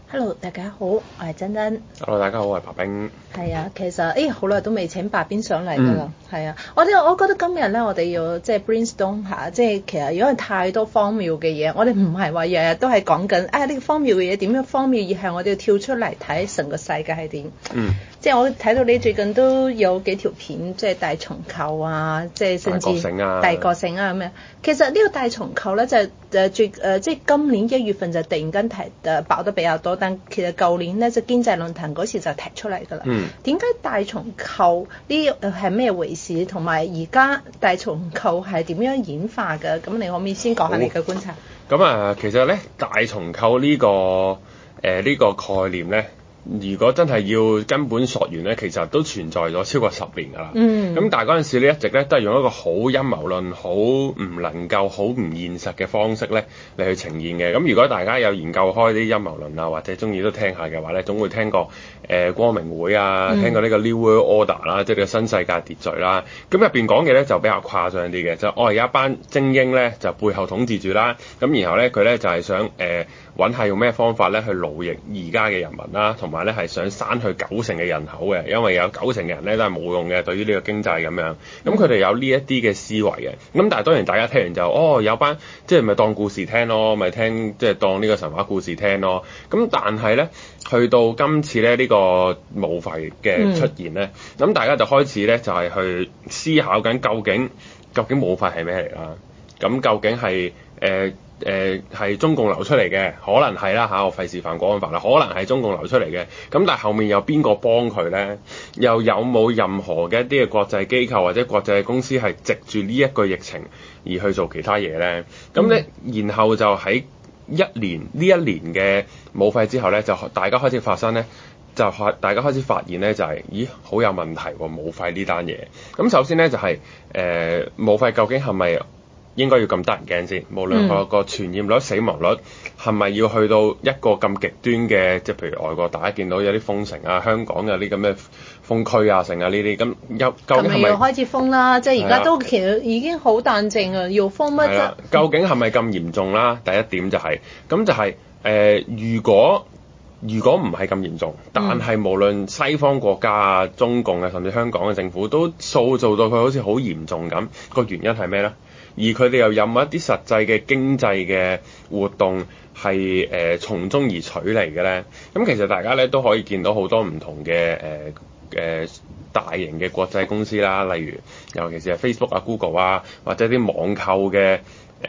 Hello，大家好，我係珍珍。 Hello，大家好，我係白冰。 係啊，其實好耐都未請白冰上嚟㗎啦。係啊，我覺得今日咧，我哋要即係 brainstorm 下，即係其實如果係太多荒謬嘅嘢，我哋唔係話日日都係講緊呢個荒謬嘅嘢點樣荒謬，而係我哋要跳出嚟睇成個世界係點。即係我睇到你最近都有幾條片，即係大重構啊，即係甚至大覺醒啊咁樣。其實呢個大重構咧即係今年1月份就突然間爆得比較多，但其實舊年咧就經濟論壇嗰時就提出嚟㗎啦。點解大重構呢係咩回事？同埋而家大重構係點樣演化㗎？咁你可唔可以先講下你嘅觀察？ 咁其實咧大重構呢個概念咧，如果真係要根本溯源咧，其實都存在咗超過10年㗎啦。咁但係嗰陣時咧，一直咧都係用一個好陰謀論、好唔能夠、好唔現實嘅方式咧嚟去呈現嘅。咁如果大家有研究開啲陰謀論啊，或者中意都聽下嘅話咧，總會聽過光明會啊，聽過呢個 New World Order 啦，即係呢個新世界秩序啦。咁入邊講嘅咧就比較誇張啲嘅，就有一班精英咧就背後統治住啦。咁然後咧佢咧就係想揾下用咩方法咧去奴役而家嘅人民啦，同埋咧係想刪去90%嘅人口嘅，因為有90%嘅人咧都係冇用嘅，對於呢個經濟咁樣。咁佢哋有呢一啲嘅思維嘅。咁但係當然大家聽完就有班即係咪當故事聽咯，咪聽即係當呢個神話故事聽咯。咁但係咧去到今次咧呢個武肺嘅出現咧，咁大家就開始咧就係去思考緊究竟武肺係咩嚟啦？咁究竟係係中共流出嚟嘅，可能係啦嚇，我費事犯國安法啦，可能係中共流出嚟嘅。咁但係後面有邊個幫佢咧？又有冇任何嘅一啲嘅國際機構或者國際公司係藉住呢一個疫情而去做其他嘢咧？咁咧，然後就喺呢一年嘅武肺之後咧，就大家開始發生咧，大家開始發現咧，就係咦好有問題喎，武肺呢單嘢。咁首先咧就係武肺究竟係咪應該要咁得人驚先？無論個傳染率、死亡率係咪要去到一個咁極端嘅，即係譬如外國大家見到有啲封城啊，香港有啲咁嘅封區啊，成啊呢啲咁，究竟係咪要開始封啦？即係而家都其實已經好淡靜啊，要封乜啫？ 究竟係咪咁嚴重啦？第一點就係咁就係如果唔係咁嚴重，但係無論西方國家啊、中共啊，甚至香港嘅政府都塑造到佢好似好嚴重咁，個原因係咩咧？而佢哋又有冇一啲實際嘅經濟嘅活動係從中而取嚟嘅咧？咁其實大家咧都可以見到好多唔同嘅大型嘅國際公司啦，例如尤其是係 Facebook 啊、Google 啊，或者啲網購嘅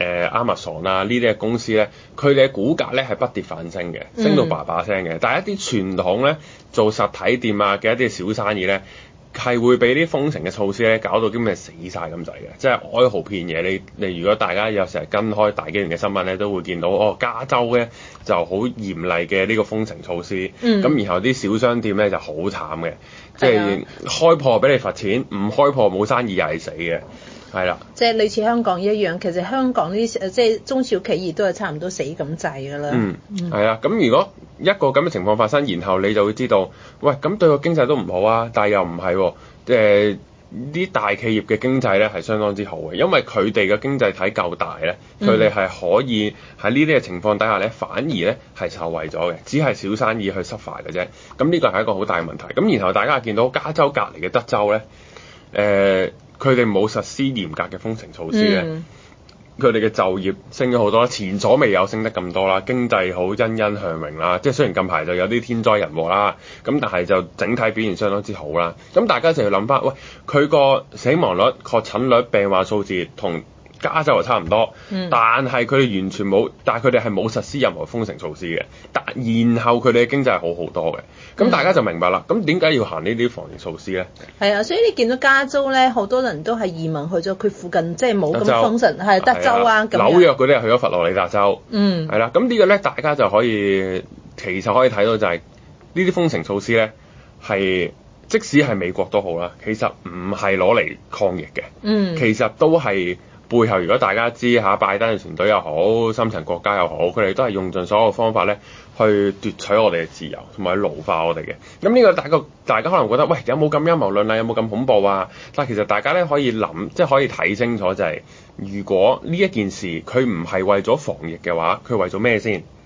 Amazon 啊呢啲嘅公司咧，佢哋嘅股價咧係不跌反升嘅，升到叭叭聲嘅。但係一啲傳統咧做實體店啊嘅一啲小生意咧，係會俾啲封城嘅措施咧搞到啲咩死晒咁滯嘅，即係哀嚎遍野。你如果大家有成日跟開大紀元嘅新聞咧，都會見到加州咧就好嚴厲嘅呢個封城措施，咁然後啲小商店咧就好慘嘅，即係開鋪俾你罰錢，唔開鋪冇生意又係死嘅。係啦， 即係類似香港一樣，其實香港呢啲即係中小企業都係差唔多死咁滯㗎啦。 係啊，咁如果一個咁嘅情況發生，然後你就會知道，喂，咁對個經濟都唔好啊，但係又唔係喎，啲大企業嘅經濟咧係相當之好嘅，因為佢哋嘅經濟體夠大咧，佢哋係可以喺呢啲嘅情況底下咧，反而咧係受惠咗嘅，只係小生意去suffer嘅啫。咁呢個係一個好大嘅問題。咁然後大家見到加州隔離嘅德州咧，佢哋冇實施嚴格嘅封城措施咧，佢哋嘅就業升咗好多，前所未有升得咁多啦，經濟好欣欣向榮啦。即係雖然近排就有啲天災人禍啦，咁但係就整體表現相當之好啦。咁大家就要諗翻，喂，佢個死亡率、確診率、病患數字同加州又差唔多，但係佢哋完全冇，但係佢哋係冇實施任何封城措施嘅。然後佢哋嘅經濟係好好多嘅，咁大家就明白啦。咁點解要行呢啲防疫措施咧？ 係啊，所以你見到加州咧，好多人都係移民去咗佢附近，即係冇咁封城，係德州啊咁。 紐約嗰啲係去咗佛羅里達州，係啦。咁呢個咧，大家就可以其實可以睇到就係呢啲封城措施咧，係即使係美國都好啦，其實唔係攞嚟抗疫嘅，其實都係。背後如果大家知下拜登嘅團隊又好，深層國家又好，佢哋都係用盡所有方法咧，去奪取我哋嘅自由，同埋奴化我哋嘅。咁呢個大家可能覺得，喂，有冇咁陰謀論啊？有冇咁恐怖啊？但係其實大家咧可以諗，即係可以睇清楚就係，如果呢一件事佢唔係為咗防疫嘅話，佢為咗咩先？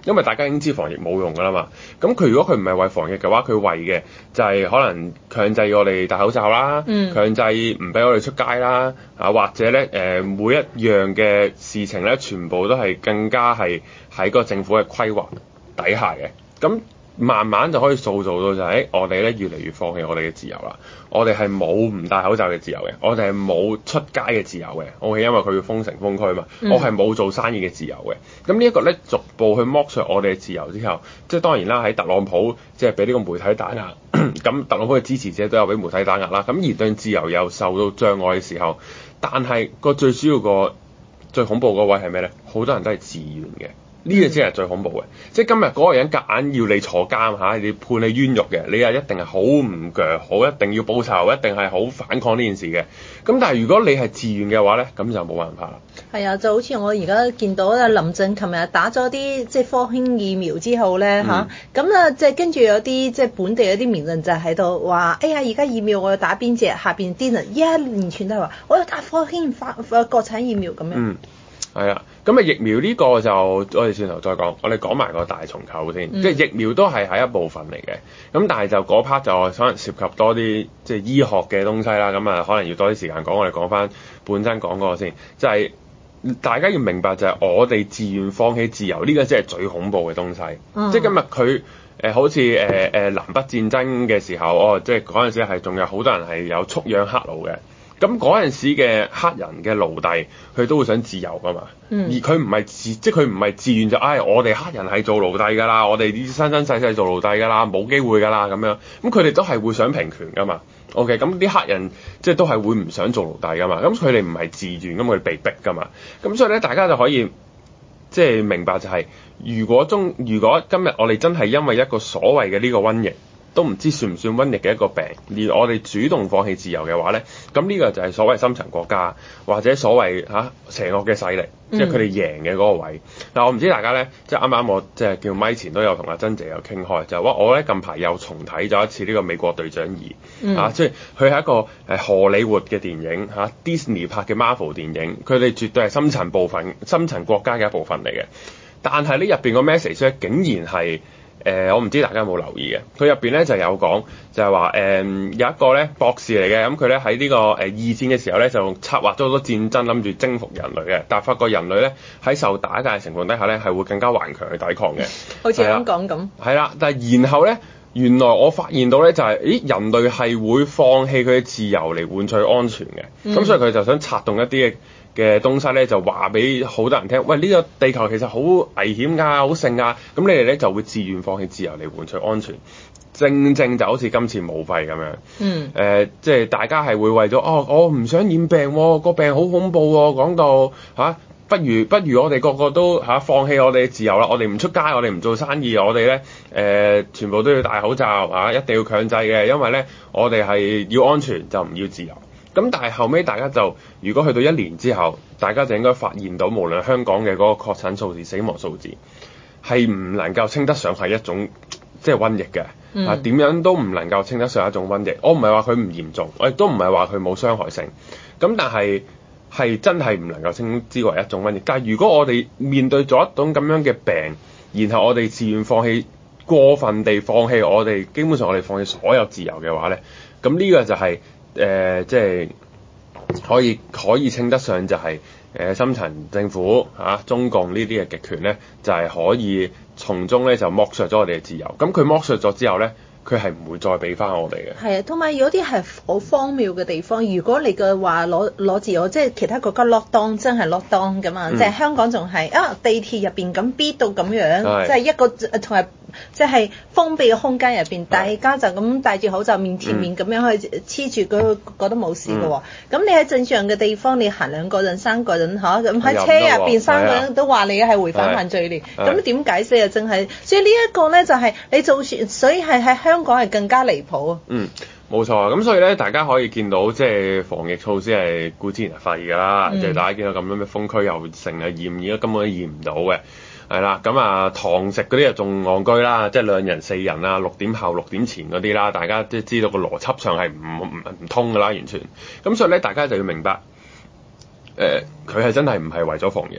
因為大家已經知防疫冇用㗎啦嘛。咁佢如果佢唔係為防疫嘅話，佢為嘅就係可能強制我哋戴口罩啦，強制唔俾我哋出街啦，或者咧每一樣嘅事情咧，全部都係更加係喺個政府嘅規劃底下嘅。咁慢慢就可以塑造到就係我哋咧越嚟越放棄我哋嘅自由啦。我哋係冇唔戴口罩嘅自由嘅，我哋係冇出街嘅自由嘅。OK，因為佢要封城封區嘛，我係冇做生意嘅自由嘅。咁呢一個咧逐步去剝削我哋嘅自由之後，即係當然啦，喺特朗普即係俾呢個媒體打壓，咁特朗普嘅支持者都有俾媒體打壓啦。咁言論自由又受到障礙嘅時候，但係個最主要個最恐怖嗰位係咩咧？好多人都係自願嘅。呢個先係最恐怖嘅，即係今日嗰個人夾硬要你坐監嚇，你判你冤獄嘅，你又一定係好唔鋸，好一定要報仇，一定係好反抗呢件事嘅。咁但係如果你係自願嘅話咧，咁就冇辦法啦。 係啊，就好似我而家見到啊，林鄭琴日打咗啲即係科興疫苗之後咧嚇，咁啊即係跟住有啲即係本地有啲名人就喺度話，哎呀而家疫苗我要打邊隻，下邊啲人一連串都係話我要打科興國產疫苗咁樣。 係啊，咁啊疫苗呢個就我哋轉頭再講，我哋講埋個大重構先，即係疫苗都係一部分嚟嘅，咁但係就嗰 part 就可能涉及多啲即係醫學嘅東西啦，咁啊可能要多啲時間講，我哋講翻本身講嗰個先，就係大家要明白就係我哋自願放棄自由呢個先係最恐怖嘅東西，即係今日佢好似南北戰爭嘅時候，即係嗰陣時係仲有好多人係有蓄養黑奴嘅。咁嗰陣時嘅黑人嘅奴隸，佢都會想自由噶嘛，而佢唔係即係佢唔係自願就，我哋黑人係做奴隸噶啦，我哋啲生世做奴隸噶啦，冇機會噶啦咁樣，咁佢哋都係會想平權噶嘛。OK，咁啲黑人即係都係會唔想做奴隸噶嘛，咁佢哋唔係自願，咁佢哋被逼噶嘛，咁所以咧大家就可以即係明白就係，如果今日我哋真係因為一個所謂嘅呢個瘟疫，都唔知算唔算瘟疫嘅一個病，而我哋主動放棄自由嘅話咧，咁呢個就係所謂深層國家或者所謂邪惡嘅勢力，即係佢哋贏嘅嗰個位。嗱，我唔知大家咧，即係啱啱我即係叫咪前都有同阿珍姐有傾開，就係話我咧近排又重睇咗一次呢個美國隊長2，即係佢係一個荷里活嘅電影Disney 拍嘅 Marvel 電影，佢哋絕對係深層國家嘅一部分嚟嘅。但係呢入邊個 message 咧，竟然係我唔知大家有冇留意嘅，佢入邊咧就有講，就係話有一個咧博士嚟嘅，咁佢咧喺呢個二戰嘅時候咧就策劃咗好多戰爭，諗住征服人類嘅，但係發覺人類咧喺受打壓嘅情況底下咧係會更加頑強去抵抗嘅， 好似香港咁。係啦，但係然後咧，原來我發現到咧就係，人類係會放棄佢嘅自由嚟換取安全嘅，咁所以佢就想策動一啲嘅東西咧，就話俾好多人聽，喂，呢個地球其實好危險㗎，好盛㗎，咁你哋咧就會自願放棄自由嚟換取安全，正正就好似今次武肺咁樣，即係大家係會為咗我唔想染病喎，個病好恐怖喎，講到不如我哋個個都放棄我哋嘅自由啦，我哋唔出街，我哋唔做生意，我哋咧全部都要戴口罩一定要強制嘅，因為咧我哋係要安全就唔要自由。咁但係後尾大家就，如果去到1年之後，大家就應該發現到，無論香港嘅嗰個確診數字、死亡數字，係唔能夠稱得上係一種即係瘟疫嘅，點樣都唔能夠稱得上一種瘟疫。我唔係話佢唔嚴重，我亦都唔係話佢冇傷害性。咁但係真係唔能夠稱之為一種瘟疫。但係如果我哋面對咗一種咁樣嘅病，然後我哋自願放棄、過分地放棄我哋，基本上我哋放棄所有自由嘅話咧，咁呢個就係即係可以稱得上就係深層政府中共呢啲嘅極權咧，就係可以從中咧就剝削咗我哋嘅自由。咁佢剝削咗之後咧，佢係唔會再俾翻我哋嘅。 係啊，同埋有啲係好荒謬嘅地方。如果你嘅話攞自由，即係其他國家 lockdown 真係 lockdown 㗎嘛，即係香港仲係地鐵入邊咁逼到咁樣，即係一個同埋即係封閉嘅空間入邊，大家就咁戴住口罩面貼面咁樣去黐住佢，覺得冇事嘅喎。咁你喺正常嘅地方，你行2個人、3個人咁喺車入邊3個人都話你係違反犯罪嚟，咁點解釋啊？真係，所以呢一個咧就係你做船，所以係喺香港係更加離譜啊！ 冇錯啊！咁所以咧，大家可以見到即係防疫措施係固之然係廢㗎啦，即係大家見到咁樣嘅封區又成日驗，而家根本都驗唔到嘅。係啦，咁堂食嗰啲就仲戇居啦，即係2人4人6點後6點前嗰啲啦，大家即係知道個邏輯上係唔通㗎啦，完全。咁所以咧，大家就要明白，佢係真係唔係為咗防疫嘅。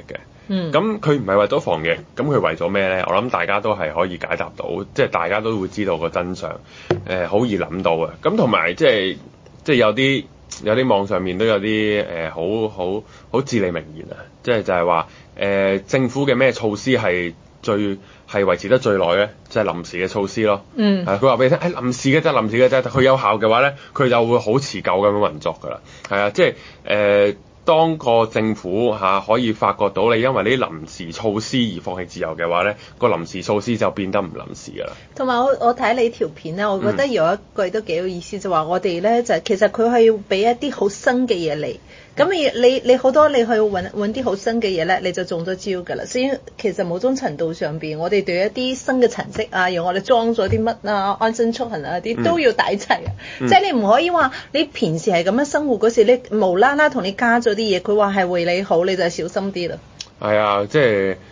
咁佢唔係為咗防疫，咁佢為咗咩咧？我諗大家都係可以解答到，即係大家都會知道個真相，好易諗到啊。咁同埋即係有啲網上面都有啲好至理名言啊，就係話政府嘅咩措施係維持得最耐咧，就係臨時嘅措施咯。佢話俾你聽，臨時嘅啫，臨時嘅啫，佢有效嘅話咧，佢就會好持久咁樣運作㗎啦。係啊，即係當個政府可以發覺到你因為呢啲臨時措施而放棄自由嘅話咧，個臨時措施就變得唔臨時㗎啦。 同埋我睇你條片咧，我覺得有一句都幾有意思，就話我哋咧就其實佢係要俾一啲好新嘅嘢嚟。咁你好多你去揾啲好新嘅嘢咧，你就中咗招㗎啦。所以其實某種程度上邊，我哋對一啲新嘅程式啊，用我哋裝咗啲乜啊，安心出行啊啲都要睇齊啊。即係你唔可以話你平時係咁樣生活嗰時，你無啦啦同你加咗啲嘢，佢話係為你好，你就小心啲啦。 係啊，即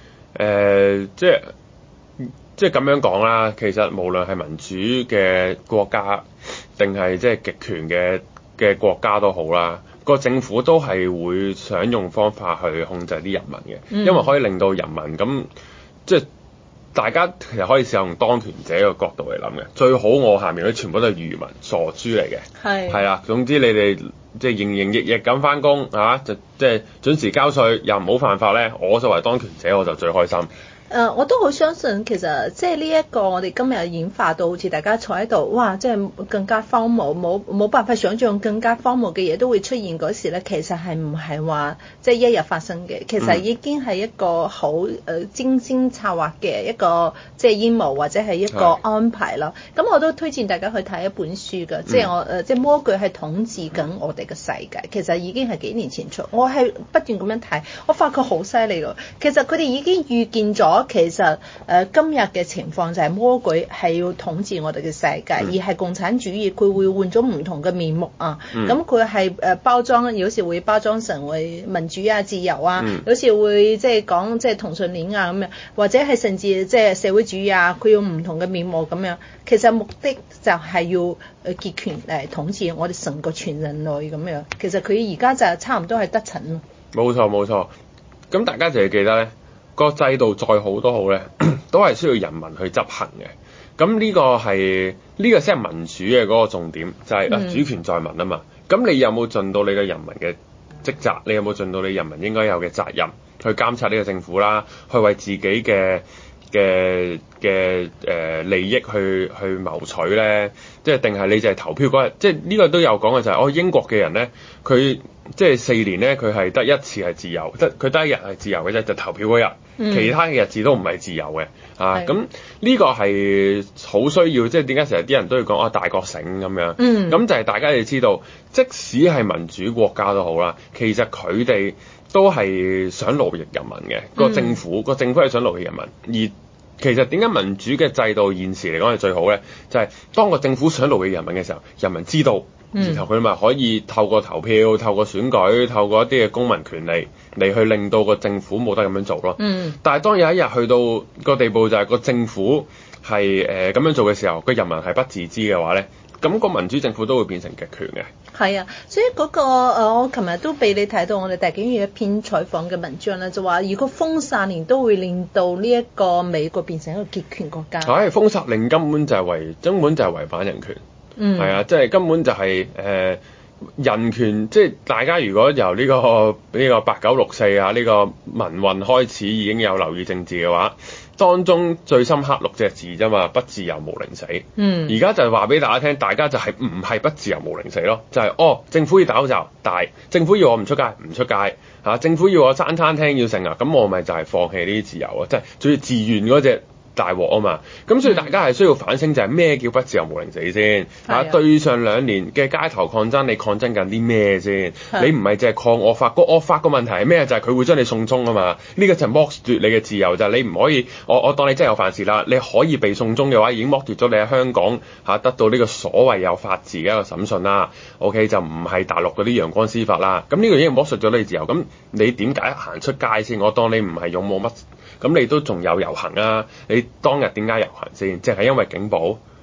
係咁樣講啦。其實無論係民主嘅國家，定係即係極權嘅國家都好啦。個政府都係會想用方法去控制啲人民嘅，因為可以令到人民咁即係大家其實可以試用當權者嘅角度嚟諗嘅。最好我下面嗰啲全部都係愚民傻豬嚟嘅，係啊。總之你哋即係營營役役咁返工就即係準時交稅，又唔好犯法咧，我作為當權者我就最開心。 我都好相信，其實即係呢一個我哋今日演化到好似大家坐喺度，哇！即係更加荒謬，冇辦法想像更加荒謬嘅嘢都會出現嗰時咧，其實係唔係話即係一日發生嘅？其實已經係一個好精心策劃嘅一個即係陰謀或者係一個安排咯。咁我都推薦大家去睇一本書㗎，即係即係魔鬼係統治緊我哋嘅世界。其實已經係幾年前出，我係不斷咁樣睇，我發覺好犀利㗎。其實佢哋已經預見咗。其實今日嘅情況就係魔鬼係要統治我哋嘅世界，而係共產主義佢會換咗唔同嘅面目啊。咁佢係包裝，有時會包裝成為民主啊、自由啊，有時會即係講即係同性戀啊咁樣，或者係甚至即係社會主義啊，佢用唔同嘅面目咁樣。其實目的就係要極權嚟統治我哋成個全人類咁樣。其實佢而家就差唔多係得逞咯。冇錯。咁大家就要記得咧。個制度再好都好咧，都係需要人民去執行嘅。咁呢個先係民主嘅嗰個重點，就係主權在民啊嘛。咁你有冇盡到你嘅人民嘅職責？你有冇盡到你人民應該有嘅責任去監察呢個政府啦？去為自己嘅利益去謀取咧？即係定係你就係投票嗰日？即係呢個都有講嘅就係英國嘅人咧，佢即係4年咧，佢係得一次係自由，佢得一日係自由嘅啫，就投票嗰日。其他嘅日子都唔係自由嘅，咁呢個係好需要，即係點解成日啲人都要講大覺醒咁樣？咁就係大家要知道，即使係民主國家都好啦，其實佢哋都係想勞役人民嘅，個政府係想勞役人民，而其實點解民主嘅制度現時嚟講係最好咧？就係當個政府想勞役人民嘅時候，人民知道。然後佢咪可以透過投票、透過選舉、透過一啲嘅公民權利嚟去令到個政府冇得咁樣做咯。但係當有一日去到個地步就係個政府係咁樣做嘅時候，個人民係不自知嘅話咧，咁個民主政府都會變成極權嘅。 係啊，所以嗰個我琴日都俾你睇到我哋大紀元一篇採訪嘅文章咧，就話如果封殺令都會令到呢一個美國變成一個極權國家。 係封殺令根本就係違反人權。係啊，即係根本就係人權，即係大家如果由呢個8964啊呢個民運開始已經有留意政治嘅話，當中最深刻6隻字啫嘛，不自由無寧死。而家就係話俾大家聽，大家就係唔係不自由無寧死咯，就係政府要戴口罩戴，政府要我唔出街唔出街政府要我閂餐廳要成啊，咁我咪就係放棄呢啲自由啊，即係仲要自願嗰隻。大鑊啊嘛，咁所以大家係需要反省，就係咩叫不自由無寧死先對上2年嘅街頭抗爭，你抗爭緊啲咩先？你唔係淨係抗惡法，個惡法個問題係咩？就係佢會將你送中啊嘛，呢個就係剝奪你嘅自由，就係你唔可以，我當你真係有犯事啦，你可以被送中嘅話，已經剝奪咗你喺香港得到呢個所謂有法治嘅一個審訊啦。OK， 就唔係大陸嗰啲陽光司法啦。咁呢個已經剝奪咗你自由，咁你點解行出街先？我當你唔係勇武乜？咁你都仲有遊行啊？你當日點解遊行先？即係因為警暴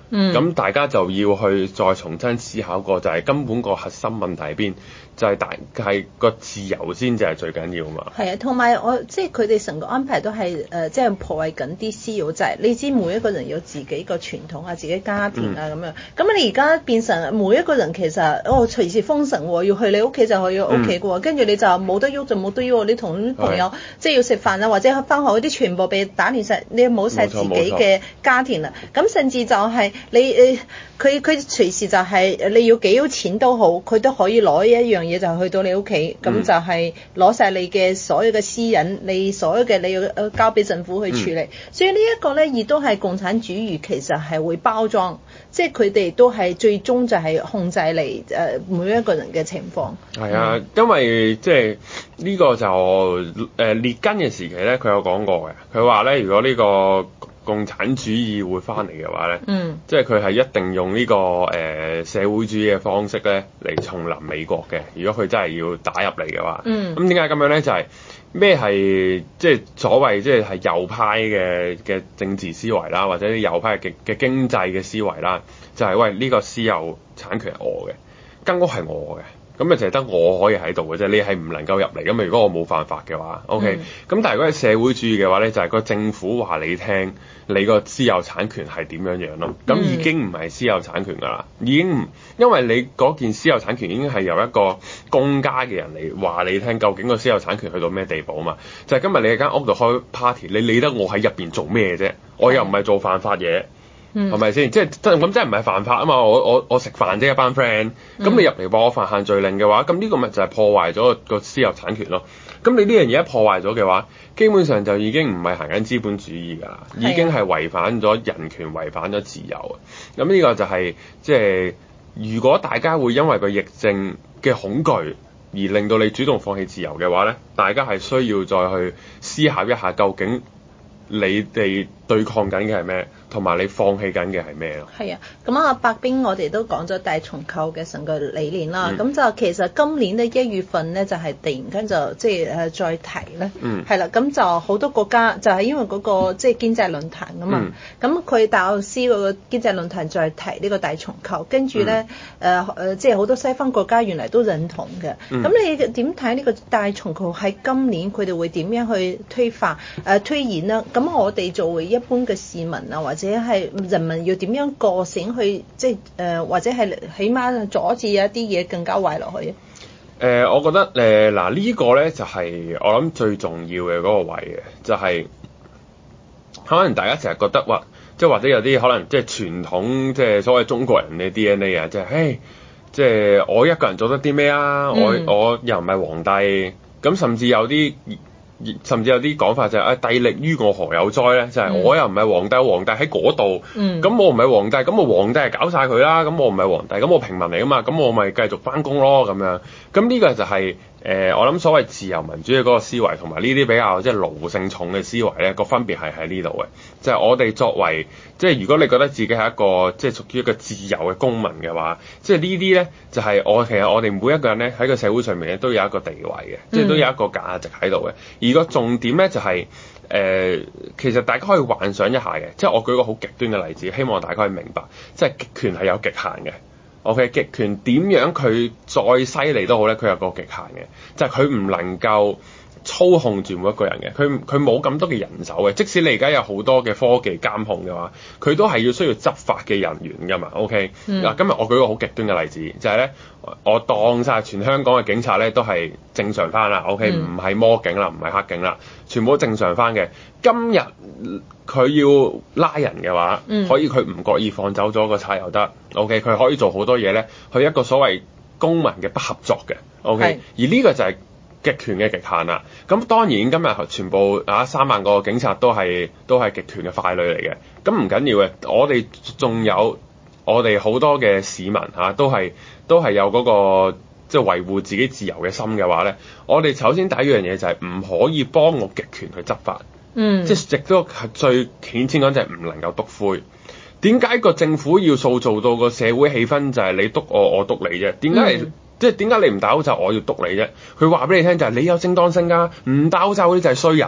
咁大家就要去再重新思考過，就係根本個核心問題喺邊，就係個自由先至係最緊要嘛。 係啊，同埋即係佢哋成個安排都係即係破壞緊啲私有制。你知每一個人有自己個傳統啊，自己家庭啊咁樣。咁你而家變成每一個人其實隨時封城喎，要去你屋企就去屋企嘅喎，跟住你就冇得喐就冇得喐，你同啲朋友即係要食飯啊或者翻學嗰啲全部被打亂晒，你冇晒自己嘅家庭啦。咁甚至就係佢隨時就係你要幾多錢都好，佢都可以攞一樣嘢就去到你屋企，咁就係攞晒你嘅所有嘅私隱，你所有嘅你要交俾政府去處理。所以呢一個咧亦都係共產主義其實係會包裝，即係佢哋都係最終就係控制你每一個人嘅情況。 係啊，因為即係呢個就列根嘅時期咧，佢有講過嘅，佢話咧如果呢個共產主義會翻嚟嘅話咧，即係佢係一定用呢個社會主義嘅方式咧嚟重臨美國嘅。如果佢真係要打入嚟嘅話，咁點解咁樣咧？就係咩係即係所謂即係右派嘅政治思維啦，或者啲右派嘅經濟嘅思維啦，就係喂，呢個私有產權係我嘅，間屋係我嘅。咁咪就係得我可以喺度嘅啫，你係唔能夠入嚟。咁如果我冇犯法嘅話 ，OK。咁但係如果係社會主義嘅話咧，就係個政府話你聽，你個私有產權係點樣樣咯。咁已經唔係私有產權㗎啦，已經唔，因為你嗰件私有產權已經係由一個公家嘅人嚟話你聽，究竟個私有產權去到咩地步啊嘛？就係今日你喺間屋度開 party， 你理得我喺入邊做咩啫？我又唔係做犯法嘢。係咪先？即係咁，真係唔係犯法啊嘛！我食飯啫，一班 friend。咁你入嚟話我犯限聚令嘅話，咁呢個咪就係破壞咗個私有產權咯。咁你呢樣嘢一破壞咗嘅話，基本上就已經唔係行緊資本主義㗎啦，已經係違反咗人權、違反咗自由。咁呢個就係即係如果大家會因為個疫症嘅恐懼而令到你主動放棄自由嘅話咧，大家係需要再去思考一下，究竟你哋對抗緊嘅係咩？同埋你放棄緊嘅係咩咯？ 係啊，咁白兵我哋都講咗大重構嘅成個理念啦。咁就其實今年咧1月份咧就係突然間就即係再提咧，係啦。咁就好多國家就係因為嗰個即係經濟論壇啊嘛。咁佢達沃斯嗰個經濟論壇再提呢個大重構，跟住咧即係好多西方國家原來都認同嘅。咁你點睇呢個大重構喺今年佢哋會點樣去推演呢？咁我哋作為一般嘅市民啊，或者係人民要點樣覺醒去，即係或者係起碼阻止一啲嘢更加壞落去？ 我覺得嗱呢個咧就係我諗最重要嘅嗰個位嘅，就係可能大家成日覺得話，即係或者有啲可能即係傳統即係所謂中國人嘅 DNA 啊，即係即係我一個人做得啲咩啊？我又唔係皇帝，咁甚至有啲講法就係帝力於我何有哉咧？就係我又唔係皇帝，皇帝喺嗰度，咁我唔係皇帝，咁我皇帝係搞晒佢啦，咁我唔係皇帝，咁我平民嚟噶嘛，咁我咪繼續翻工咯咁樣。咁呢個就係我諗所謂自由民主嘅嗰個思維，同埋呢啲比較即係奴性重嘅思維咧，個分別係喺呢度嘅。就係我哋作為即係如果你覺得自己係一個即係屬於一個自由嘅公民嘅話，即係呢啲咧就係其實我哋每一個人咧喺個社會上面咧都有一個地位嘅，即係都有一個價值喺度嘅。而個重點咧就係其實大家可以幻想一下嘅，即係我舉個好極端嘅例子，希望大家可以明白，即係極權係有極限嘅。OK， 極權點樣佢再犀利都好咧，佢有個極限嘅，就係佢唔能夠操控住每一個人嘅，佢冇咁多嘅人手嘅。即使你而家有好多嘅科技監控嘅話，佢都係要需要執法嘅人員㗎嘛。OK，嗱，今日我舉個好極端嘅例子，就係咧，我當晒全香港嘅警察咧都係正常返啦。OK，唔係魔警啦，唔係黑警啦，全部都正常返嘅。今日佢要拉人嘅話，可以佢唔覺意放走咗個賊又得。OK，佢可以做好多嘢咧，去一個所謂公民嘅不合作嘅。OK，而呢個就係極權嘅極限啦。咁當然今日全部3萬個警察都係極權嘅傀儡嚟嘅。咁唔緊要嘅，我哋仲有我哋好多嘅市民都係有嗰個即係維護自己自由嘅心嘅話咧，我哋首先第一樣嘢就係唔可以幫我極權去執法。即係亦都係最顯淺講就係唔能夠篤灰。點解個政府要塑造到個社會氣氛就係你篤我，我篤你啫？點解即係點解你唔戴口罩我要篤你啫？佢話俾你聽就係你有正當性㗎，唔戴口罩嗰啲就係衰人。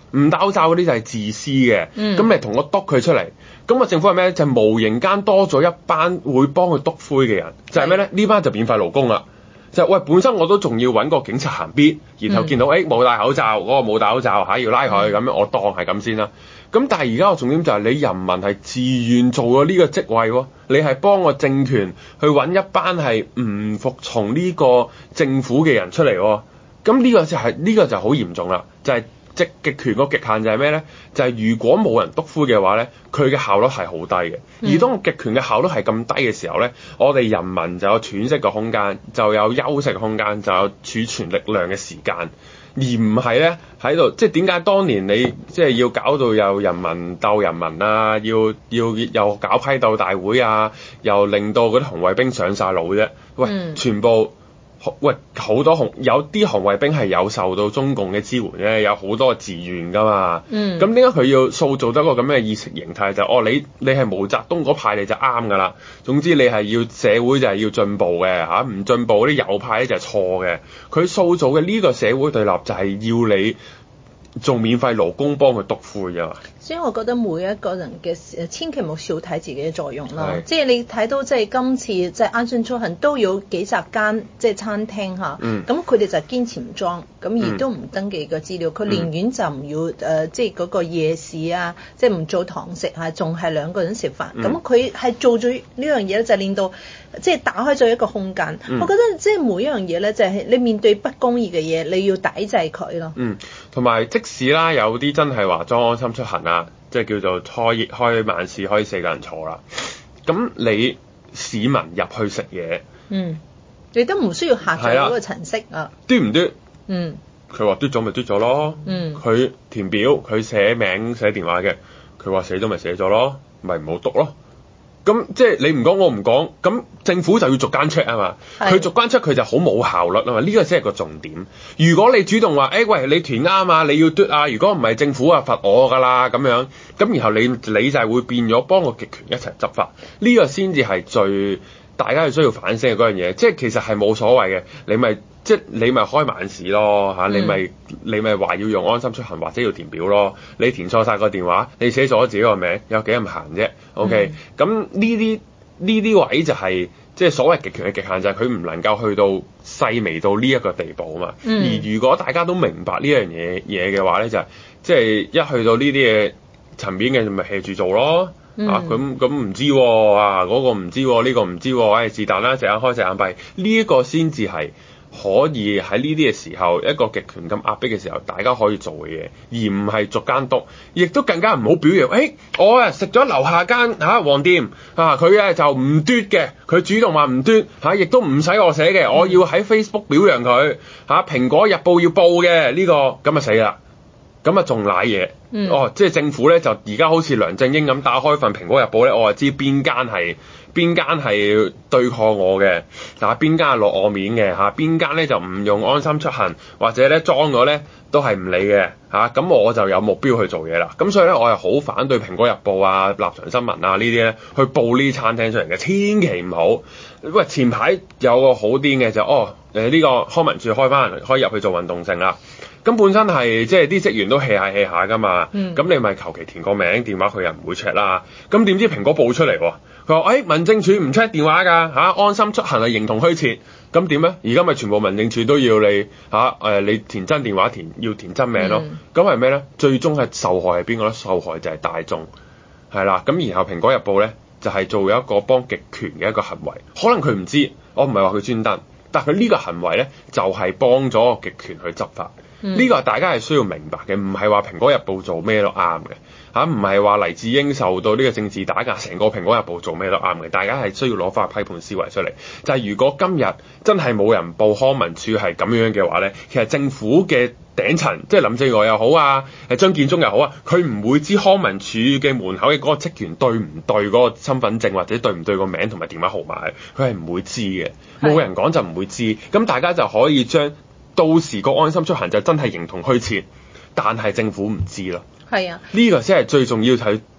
唔戴口罩嗰啲就係自私嘅。咁你同我督佢出嚟，咁啊政府係咩咧？就係無形間多咗一班會幫佢督灰嘅人，就係咩咧？呢班就免費勞工啦。就喂，本身我都仲要揾個警察行必，然後見到冇戴口罩，嗰個冇戴口罩要拉佢咁樣，我當係咁先啦。咁但係而家個重點就係你人民係自願做咗呢個職位喎，你係幫個政權去揾一班係唔服從呢個政府嘅人出嚟喎。咁呢個就好嚴重啦，就係極權個極限就係咩咧？就係如果冇人督灰嘅話咧，佢嘅效率係好低嘅。而當極權嘅效率係咁低嘅時候咧，我哋人民就有喘息嘅空間，就有休息嘅空間，就有儲存力量嘅時間，而唔係咧喺度。即係點解當年你即係要搞到有人民鬥人民啊，要又搞批鬥大會啊，又令到嗰啲紅衛兵上晒腦啫？喂，全部。喂，好多有啲紅衛兵係有受到中共嘅支援嘅，有好多自願噶嘛。咁點解佢要塑造得個咁嘅意識形態？就你係毛澤東嗰派你就啱噶啦。總之你係要社會就係要進步嘅嚇，唔進步嗰啲右派咧就係錯嘅。佢塑造嘅呢個社會對立就係要你做免費勞工幫佢督灰啊嘛。 所以我覺得每一個人嘅千祈唔好少睇自己嘅作用啦。即係你睇到即係今次即係安心出行都有幾十間即係餐廳嚇，咁佢哋就堅持唔裝，咁而都唔登記個資料，佢寧願就唔要即係嗰個夜市啊，即係唔做堂食啊，仲係兩個人食飯。咁佢係做咗呢樣嘢咧，就令到即係打開咗一個空間。我覺得即係每一樣嘢咧，就係你面對不公義嘅嘢，你要抵制佢咯。 同埋即使啦，有啲真係話裝安心出行啊。即係叫做開晚市可以4個人坐啦，咁你市民入去食嘢， 你都唔需要下載嗰個程式啊， 嘟唔嘟？佢話嘟咗咪嘟咗咯，佢填表佢寫名寫電話嘅，佢話寫咗咪寫咗咯，咪唔好篤咯。咁即係你唔講我唔講，咁政府就要逐間 check 啊嘛，佢逐間 check 佢就好冇效率啊嘛，呢個先係個重點。如果你主動話，喂你填啱啊，你要嘟啊，如果唔係政府啊罰我㗎啦咁樣，咁然後你就係會變咗幫個極權一齊執法，呢個先至係最大家係需要反省嘅嗰樣嘢。即係其實係冇所謂嘅，你咪開晚市咯嚇，你咪話要用安心出行或者要填表咯，你填錯晒個電話，你寫錯自己個名，有幾咁閒啫？OK，咁呢啲位就係即係所謂極權嘅極限，就係佢唔能夠去到細微到呢一個地步啊嘛。而如果大家都明白呢樣嘢嘅話咧，就係即係一去到呢啲嘢層面嘅，咪 hea 住做咯。咁唔知喎，嗰個唔知喎，呢個唔知喎，是但啦，隻眼開隻眼閉，呢一個先至係可以喺呢啲嘅時候，一個極權咁壓迫嘅時候，大家可以做嘅嘢，而唔係逐間督，亦都更加唔好表揚。我食咗樓下間黃店佢就唔嘟嘅，佢主動話唔嘟亦都唔使我寫嘅，我要喺 Facebook 表揚佢蘋果日報要報嘅呢個，咁啊死啦！咁啊仲賴嘢，即係政府咧就而家好似梁振英咁打開份蘋果日報咧，我就知邊間係對抗我嘅，邊間係落我面嘅邊間咧就唔用安心出行或者咧裝咗咧都係唔理嘅咁我就有目標去做嘢啦。咁所以咧我係好反對蘋果日報啊、立場新聞啊呢啲咧去報呢啲餐廳出嚟嘅，千祈唔好。喂，前排有個好癲嘅就呢個康文署開翻可以入去做運動性啦。咁本身係即係啲職員都 hea 下㗎嘛，咁你咪求其填個名電話，佢又唔會 check 啦。咁點知蘋果報出嚟喎？佢話民政處唔 check 電話㗎安心出行係形同虛設。咁點咧？而家咪全部民政處都要你你填真電話，要填真名咯。咁係咩咧？最終係受害係邊個咧？受害就係大眾，係啦。咁然後蘋果日報咧就係做一個幫極權嘅一個行為，可能佢唔知，我唔係話佢專登，但係佢呢個行為咧就係幫咗個極權去執法。呢個大家係需要明白嘅，唔係話蘋果日報做咩都啱嘅唔係話黎智英受到呢個政治打壓，成個蘋果日報做咩都啱嘅。大家係需要攞翻個批判思維出嚟，就係如果今日真係冇人報康文署係咁樣嘅話咧，其實政府嘅頂層即係林鄭月娥又好啊，張建宗又好啊，佢唔會知康文署嘅門口嘅嗰個職員對唔對嗰個身份證或者對唔對個名同埋電話號碼，佢係唔會知嘅，冇人講就唔會知。咁大家就可以將到時個安心出行就真係形同虛設，但係政府唔知咯。 係啊， 呢個先係最重要，係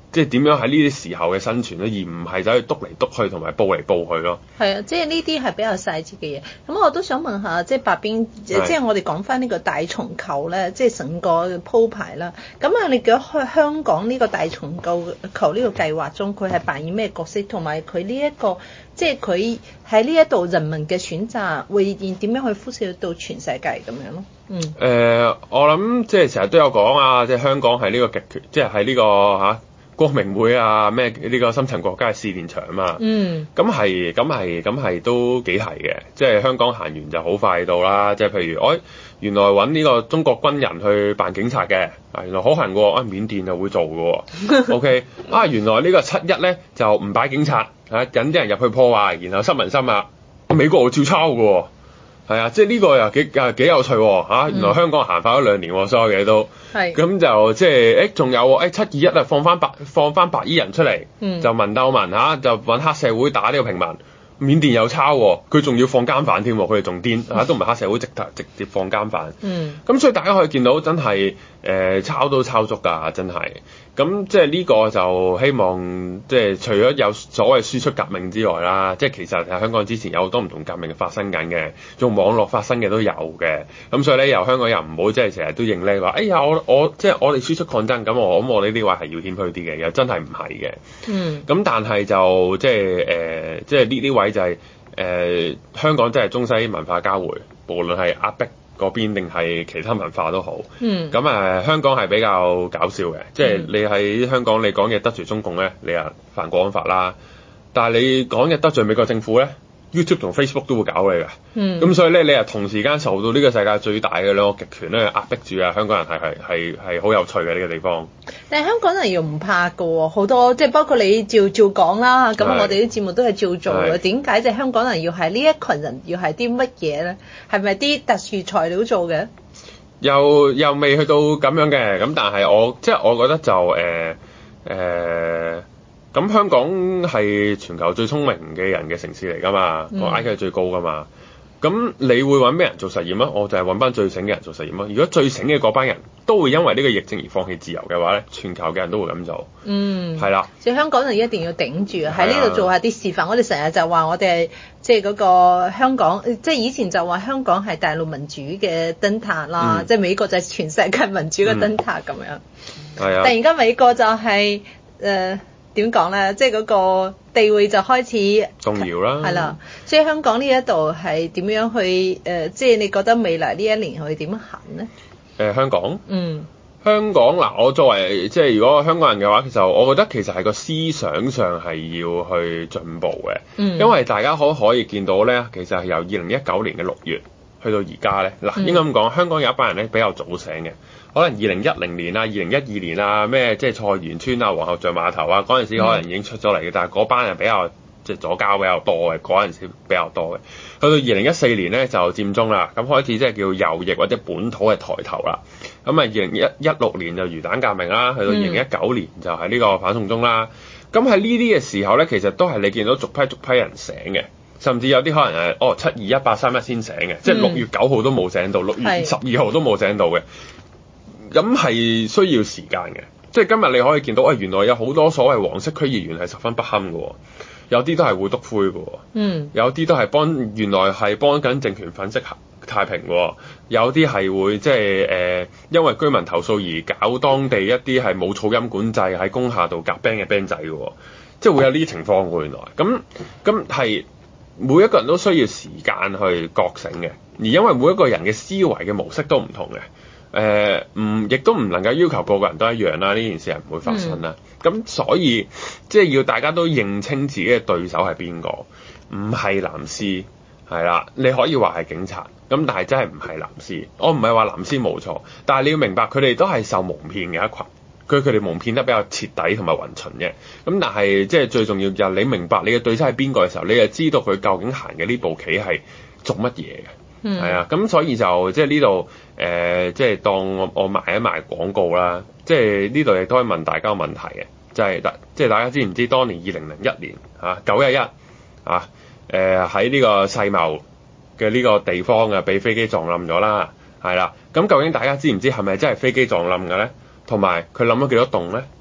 即係點樣喺呢啲時候嘅生存咧，而唔係走去篤嚟篤去同埋報嚟報去咯。 係啊，即係呢啲係比較細節嘅嘢。咁我都想問下，即係白邊，即係我哋講翻呢個大蟲球咧，即係成個鋪排啦。咁啊，你覺得香港呢個大蟲球呢個計劃中，佢係扮演咩角色？同埋佢呢一個，即係佢喺呢一度人民嘅選擇，會點樣去輻射到全世界咁樣咯？ 我諗即係成日都有講啊，即係香港係呢個極權，即係喺呢個光明會啊，咩呢個深層國家嘅試煉場啊嘛。咁係都幾係嘅，即係香港行完就好快到啦。即係譬如原來揾呢個中國軍人去扮警察嘅，原來可行喎，緬甸就會做嘅喎。OK，原來呢個7·1咧就唔擺警察，引啲人入去破壞，然後失民心啊，美國會照抄嘅喎。係啊，即係呢個又幾有趣喎。原來香港行快咗2年喎，所有嘢都係咁就即係仲有7·21放翻白衣人出嚟，就文鬥文就揾黑社會打呢個平民。緬甸有抄喎，佢仲要放監犯添喎，佢哋仲癲都唔係黑社會直接放監犯。咁所以大家可以見到真係抄都抄足㗎，真係。咁即係呢個就希望即係除咗有所謂輸出革命之外啦，即係其實喺香港之前有好多唔同革命發生緊嘅，用網絡發生嘅都有嘅。咁所以咧，由香港又唔好即係成日都認叻話，哎呀我即係我哋輸出抗爭咁，我呢啲話係要謙虛啲嘅，又真係唔係嘅。咁但係就即係即係呢啲位就係香港真係中西文化交匯，無論係壓迫嗰邊定係其他文化都好。咁香港係比較搞笑嘅，即係你喺香港你講嘢得罪中共咧，你又犯國安法啦。但係你講嘢得罪美國政府咧，YouTube 同 Facebook 都會搞你㗎。咁所以咧，你係同時間受到呢個世界最大嘅兩個極權咧壓迫住啊！香港人係好有趣嘅呢個地方。 但係香港人又唔怕㗎喎，好多即係包括你照講啦。咁我哋啲節目都係照做嘅。點解即係香港人要係呢一群人要係啲乜嘢咧？係咪啲特殊材料做嘅？ 又未去到咁樣嘅，咁但係我覺得就咁香港係全球最聰明嘅人嘅城市嚟㗎嘛，個 IQ 係最高㗎嘛。咁你會揾咩人做實驗啊？我就係揾班最醒嘅人做實驗啊！如果最醒嘅嗰班人都會因為呢個疫症而放棄自由嘅話咧，全球嘅人都會咁做。係啦。所以香港人一定要頂住喺呢度做下啲示範。我哋成日就話我哋即係嗰個香港，即係以前就話香港係大陸民主嘅燈塔啦，即係美國就係全世界民主嘅燈塔咁樣。係啊。突然間美國就係點講咧？即係嗰個地位就開始動搖啦。 係啦，所以香港呢一度係點樣去即係你覺得未來呢一年去點行咧？ 香港。香港嗱，我作為即係如果香港人嘅話，其實我覺得其實係個思想上係要去進步嘅。因為大家可以見到咧，其實係由2019年嘅6月去到而家咧，嗱應該咁講，香港有一班人咧比較早醒嘅。可能2010年啊、2012年啊，咩即係菜園村啊、皇后像碼頭啊，嗰陣時可能已經出咗嚟嘅，但係嗰班人比較即係左膠比較多嘅，嗰陣時比較多嘅。去到2014年咧就佔中啦，咁開始即係叫右翼或者本土嘅抬頭啦。咁啊2016年就魚蛋革命啦，去到2019年就係呢個反送中啦。咁喺呢啲嘅時候咧，其實都係你見到逐批人醒嘅，甚至有啲可能係7·21、8·31先醒嘅，即係6月9號都冇醒到，6月12號都冇醒到嘅。咁係需要時間嘅，即係今日你可以見到，原來有好多所謂黃色區議員係十分不堪嘅，有啲都係會篤灰嘅，有啲都係原來係幫緊政權粉飾太平嘅，有啲係會即係因為居民投訴而搞當地一啲係冇噪音管制喺工廈度夾 band 嘅 band 仔嘅，即係會有呢啲情況嘅原來。咁係每一個人都需要時間去覺醒嘅，而因為每一個人嘅思維嘅模式都唔同嘅。亦都唔能夠要求個個人都一樣啦，呢件事係唔會發生啦。咁所以即係要大家都認清自己嘅對手係邊個，唔係藍絲係啦。你可以話係警察，咁但係真係唔係藍絲。我唔係話藍絲冇錯，但係你要明白佢哋都係受蒙騙嘅一群，佢哋蒙騙得比較徹底同埋勻循嘅。咁但係即係最重要就係你明白你嘅對手係邊個嘅時候，你就知道佢究竟行嘅呢步棋係做乜嘢嘅。係啊，咁所以就即係呢度即係當我賣一賣廣告啦，即係呢度亦都可以問大家個問題嘅，就係即係大家知唔知當年2001年911喺呢個世貿嘅呢個地方啊，俾飛機撞冧咗啦，係啦，咁究竟大家知唔知係咪真係飛機撞冧嘅咧？同埋佢冧咗幾多棟咧？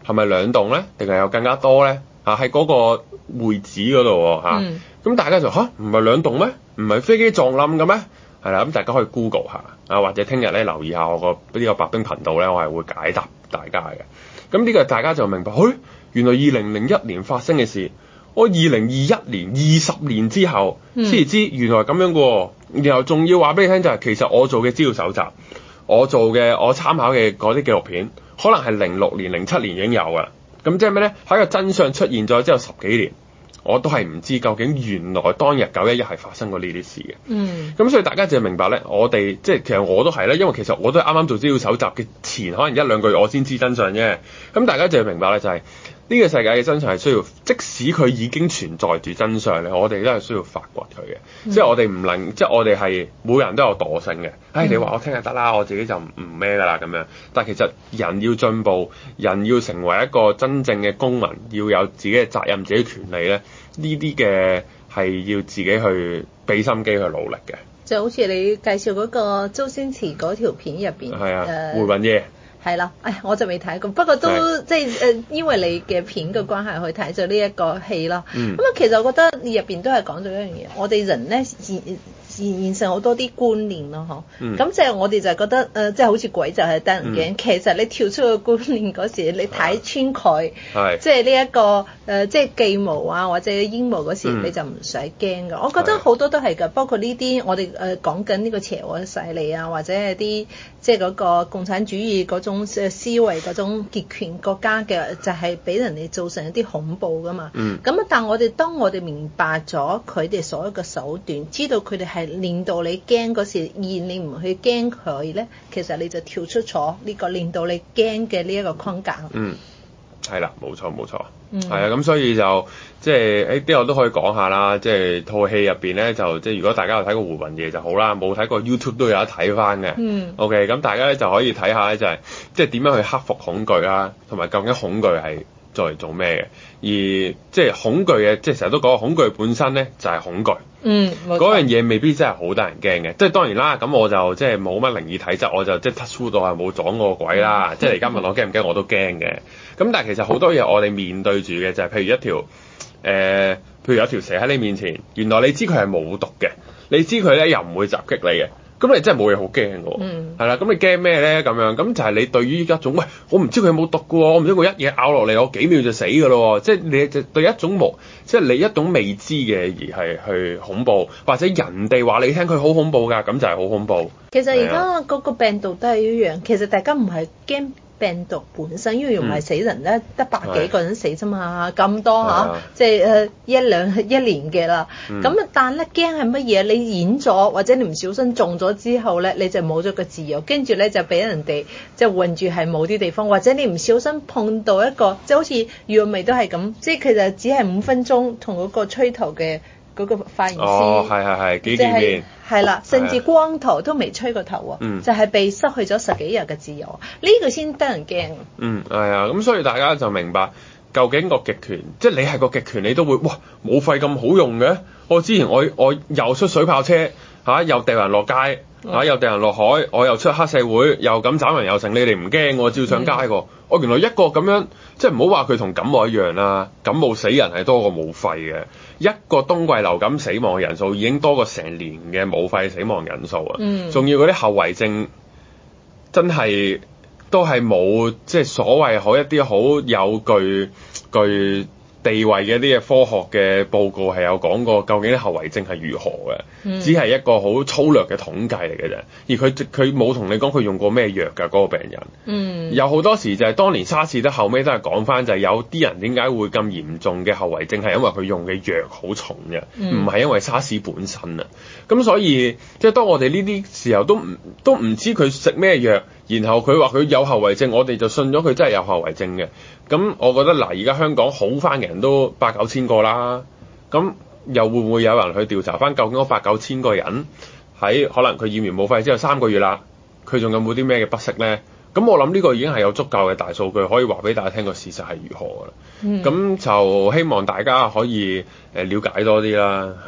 係咪2棟咧？定係有更加多咧？喺嗰個會址嗰度喎。咁大家就唔係2棟咩？唔係飛機撞冧嘅咩？係啦，咁大家可以 Google 下或者聽日咧留意下我呢個白兵頻道咧，我係會解答大家嘅。咁呢個大家就明白，原來2001年發生嘅事，我2021年20年之後先至知原來咁樣嘅喎。然後仲要話俾你聽就係，其實我做嘅資料搜集，我參考嘅嗰啲紀錄片，可能係06年、07年已經有㗎啦。咁即係咩咧？喺個真相出現咗之後10幾年，我都係唔知究竟原來當日911係發生過呢啲事嘅。咁所以大家就明白咧，我哋即係其實我都係咧，因為其實我都係啱啱做資料搜集嘅前可能1-2個月我先知真相啫。咁大家就明白咧，就係呢個世界嘅真相係需要，即使佢已經存在住真相咧，我哋都係需要發掘佢嘅。即係我哋唔能，即係我哋係每個人都有惰性嘅。你話我聽就得啦，我自己就唔咩㗎啦咁樣。但係其實人要進步，人要成為一個真正嘅公民，要有自己嘅責任、自己嘅權利咧，呢啲嘅係要自己去俾心機去努力嘅。 就好似你介紹嗰個周星馳嗰條片入邊， 回魂夜。 係啦，我就未睇過，不過都即係因為你嘅片嘅關係去睇咗呢一個戲啦。咁其實我覺得入邊都係講咗一樣嘢，我哋人咧現實好多啲觀念咯，咁即係我哋就覺得即係好似鬼就係得人驚。其實你跳出個觀念嗰時，你睇穿佢，即係呢一個即係計謀啊或者陰謀嗰時，你就唔使驚㗎。我覺得好多都係㗎，包括呢啲我哋講緊呢個邪惡勢力啊，或者係啲即係嗰個共產主義嗰種思維嗰種極權國家嘅，就係俾人哋造成一啲恐怖㗎嘛。咁但我哋當我哋明白咗佢哋所有嘅手段，知道佢哋係令到你驚嗰時，而你唔去驚佢咧，其實你就跳出咗呢個令到你驚嘅呢一個框架。 係啦，冇錯，係啊，咁所以就即係啲我都可以講下啦，即係套戲入邊咧就即係如果大家有睇過回魂夜就好啦，冇睇過 YouTube 都有得睇翻嘅。OK， 咁大家咧就可以睇下咧就係即係點樣去克服恐懼啦，同埋究竟恐懼係做嚟做咩嘅？而即係恐懼嘅，即係成日都講恐懼本身咧就係恐懼。嗰樣嘢未必真係好得人驚嘅。即係當然啦，咁我就即係冇乜靈異體質，我就即係 touch wood 係冇撞過鬼啦。即係而家問我驚唔驚，我都驚嘅。咁但係其實好多嘢我哋面對住嘅就係譬如有條蛇喺你面前，原來你知佢係冇毒嘅，你知佢咧又唔會襲擊你嘅。咁你真係冇嘢好驚嘅喎，係啦。咁你驚咩咧？咁樣咁就係你對於一種我唔知佢有冇毒嘅喎，我唔知佢一嘢咬落嚟，我幾秒就死嘅咯喎。即係你就對一種即係你一種未知嘅而係去恐怖，或者人哋話你聽佢好恐怖㗎，咁就係好恐怖。 其實而家嗰個病毒都係一樣，其實大家唔係驚病毒本身，因為唔係死人咧，得100幾個人死啫嘛，咁多即係一年嘅啦。咁但係咧驚係乜嘢？你演咗或者你唔小心中咗之後咧，你就冇咗個自由，跟住咧就俾人哋即係困住係冇啲地方，或者你唔小心碰到一個即係好似藥味都係咁，即係其實只係5分鐘同嗰個吹頭嘅嗰個髮型師， 係幾見面， 係啦，甚至光頭都未吹過頭就係被失去咗10幾日嘅自由，呢個先得人驚。 係啊，咁所以大家就明白究竟個極權，即係你係個極權，你都會武肺咁好用嘅。我之前我又出水炮車又掉人落街又掉人落海，我又出黑社會，又咁斬人又成，你哋唔驚我照上街喎。我原來一個咁樣，即係唔好話佢同感冒一樣啦，感冒死人係多過武肺嘅。一個冬季流感死亡嘅人數已經多過成年嘅武肺死亡人數啊！仲要嗰啲後遺症真係都係冇，即係所謂好一啲好有具地位嘅一啲嘅科學嘅報告係有講過，究竟啲後遺症係如何嘅，只係一個好粗略嘅統計嚟嘅啫。而佢冇同你講佢用過咩藥㗎，嗰個病人。有好多時就係當年沙士得後尾都係講翻，就係有啲人點解會咁嚴重嘅後遺症係因為佢用嘅藥好重嘅，唔係因為沙士本身啊。咁所以即係當我哋呢啲時候都唔知佢食咩藥，然後佢話佢有後遺症，我哋就信咗佢真係有後遺症嘅。咁我覺得而家香港好翻嘅人都8-9千個啦，咁又會唔會有人去調查翻究竟嗰8-9千個人喺可能佢染完武肺之後3個月啦，佢仲有冇啲咩嘅不適咧？咁我諗呢個已經係有足夠嘅大數據可以話俾大家聽個事實係如何㗎啦。咁就希望大家可以了解多啲啦，係啊。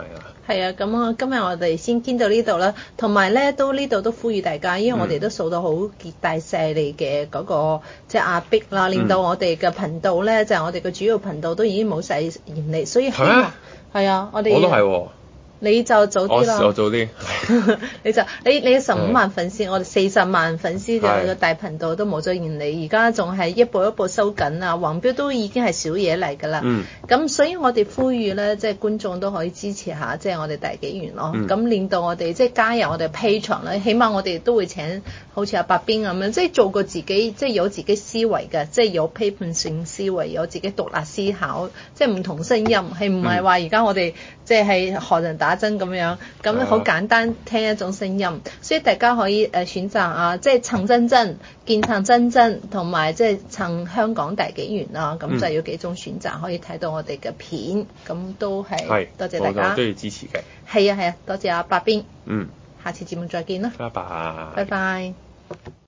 係啊，咁啊，今日我哋先傾到呢度啦，同埋咧呢度都呼籲大家，因為我哋都受到好大勢力嘅嗰個即係壓迫啦，令到我哋嘅頻道咧就係我哋嘅主要頻道都已經冇晒盈利，所以希望係啊，我都係喎。 你就早啲啦， 我早啲。 你15萬粉絲，我哋40萬粉絲就個大頻道都冇咗盈利，而家仲係一步一步收緊啊，黃標都已經係小嘢嚟㗎啦。咁所以我哋呼籲咧，即係觀眾都可以支持下，即係我哋大紀元咯。咁令到我哋即係加入我哋 Patreon咧，起碼我哋都會請好似阿白邊咁樣，即係做個自己，即係有自己思維嘅，即係有批判性思維，有自己獨立思考，即係唔同聲音，係唔係話而家我哋即係學人打針咁樣，咁好簡單聽一種聲音，所以大家可以選擇啊，即係陳真真、見陳真真同埋即係陳香港大紀元啦，咁就有幾種選擇可以睇到我哋嘅片，咁都係多謝大家， 都要支持嘅。 係啊，多謝阿白邊，下次節目再見啦， 拜拜。 拜拜。